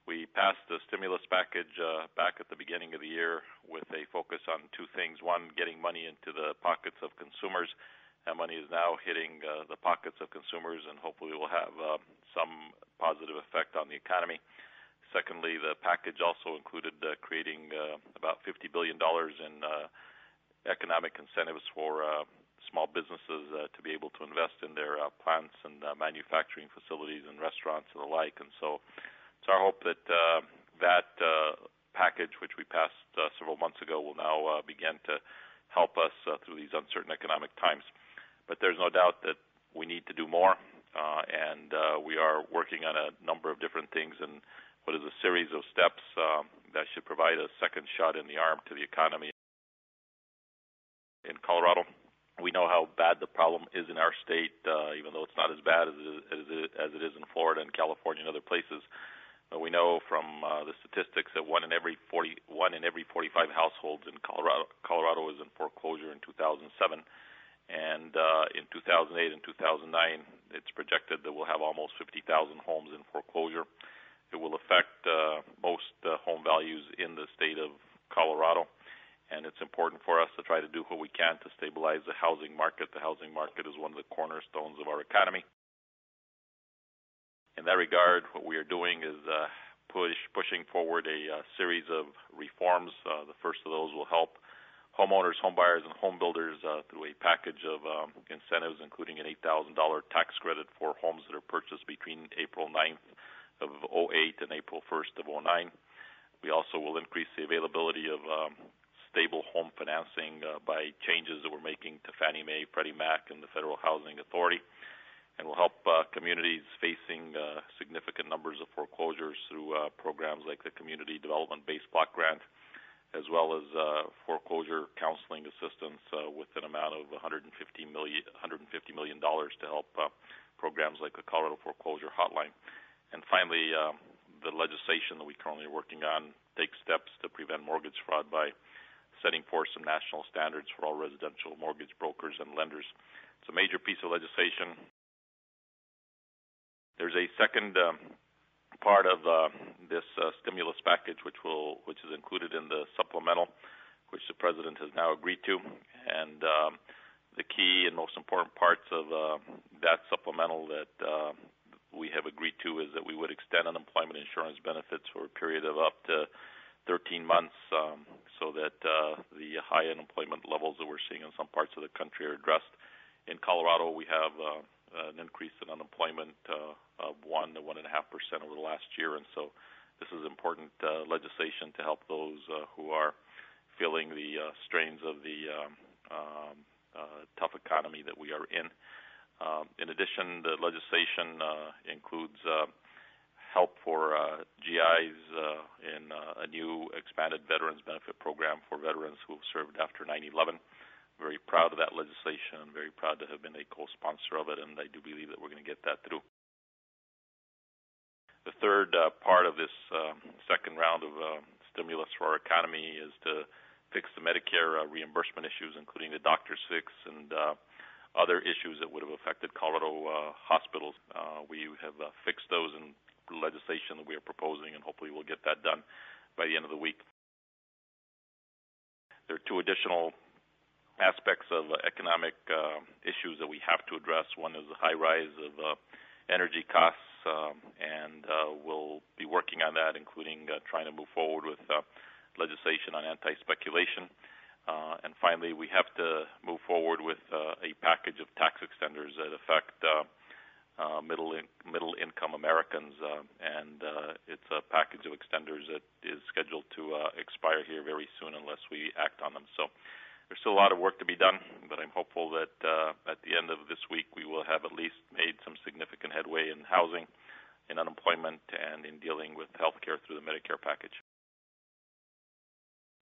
We passed the stimulus package back at the beginning of the year with a focus on two things. One, getting money into the pockets of consumers. That money is now hitting the pockets of consumers, and hopefully will have some positive effect on the economy. Secondly, the package also included creating about $50 billion in economic incentives for small businesses to be able to invest in their plants and manufacturing facilities and restaurants and the like. And so it's our hope that that package, which we passed several months ago, will now begin to help us through these uncertain economic times. But there's no doubt that we need to do more, and we are working on a number of different things and what is a series of steps that should provide a second shot in the arm to the economy in Colorado. We know how bad the problem is in our state, even though it's not as bad as it is in Florida and California and other places. But we know from the statistics that one in every 45 households in Colorado is in foreclosure in 2007. And in 2008 and 2009, it's projected that we'll have almost 50,000 homes in foreclosure. It will affect most home values in the state of Colorado. And it's important for us to try to do what we can to stabilize the housing market. The housing market is one of the cornerstones of our economy. In that regard, what we are doing is pushing forward a series of reforms. The first of those will help homeowners, homebuyers, and home builders through a package of incentives, including an $8,000 tax credit for homes that are purchased between April 9th of 2008 and April 1st of 2009. We also will increase the availability of stable home financing by changes that we're making to Fannie Mae, Freddie Mac, and the Federal Housing Authority, and will help communities facing significant numbers of foreclosures through programs like the Community Development-Based Block Grant, as well as foreclosure counseling assistance with an amount of $150 million to help programs like the Colorado Foreclosure Hotline. And finally, the legislation that we currently are working on takes steps to prevent mortgage fraud by setting forth some national standards for all residential mortgage brokers and lenders. It's a major piece of legislation. There's a second part of this stimulus package, which is included in the supplemental, which the President has now agreed to. And the key and most important parts of that supplemental that we have agreed to is that we would extend unemployment insurance benefits for a period of up to 13 months so that the high unemployment levels that we're seeing in some parts of the country are addressed. In Colorado, we have an increase in unemployment of 1 to 1.5% over the last year, and so this is important legislation to help those who are feeling the strains of the tough economy that we are in. In addition, the legislation includes help for GIs in a new expanded veterans benefit program for veterans who have served after 9/11. Very proud of that legislation. I'm very proud to have been a co-sponsor of it, and I do believe that we're going to get that through. The third part of this second round of stimulus for our economy is to fix the Medicare reimbursement issues, including the doctor's fix and other issues that would have affected Colorado hospitals. We have fixed those in legislation that we are proposing, and hopefully we'll get that done by the end of the week. There are two additional aspects of economic issues that we have to address. One is the high rise of energy costs, and we'll be working on that, including trying to move forward with legislation on anti-speculation. And finally, we have to move forward with a package of tax extenders that affect middle-income Americans, and it's a package of extenders that is scheduled to expire here very soon unless we act on them. So there's still a lot of work to be done, but I'm hopeful that at the end of this week we will have at least made some significant headway in housing, in unemployment, and in dealing with health care through the Medicare package.